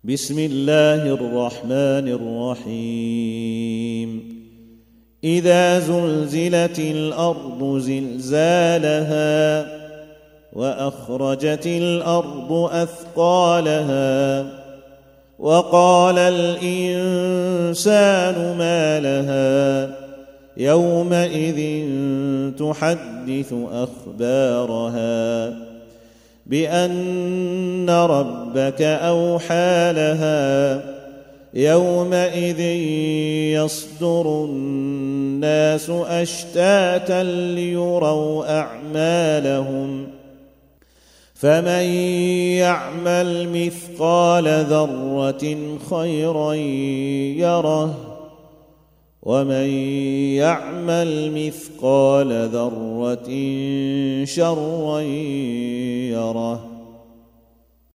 بسم الله الرحمن الرحيم إذا زلزلت الأرض زلزالها وأخرجت الأرض أثقالها وقال الإنسان ما لها يومئذ تحدث أخبارها بأن ربك أوحى لها يومئذ يصدر الناس أشتاتا ليروا أعمالهم فمن يعمل مثقال ذرة خيرا يره ومن يعمل مثقال ذرة شرا يره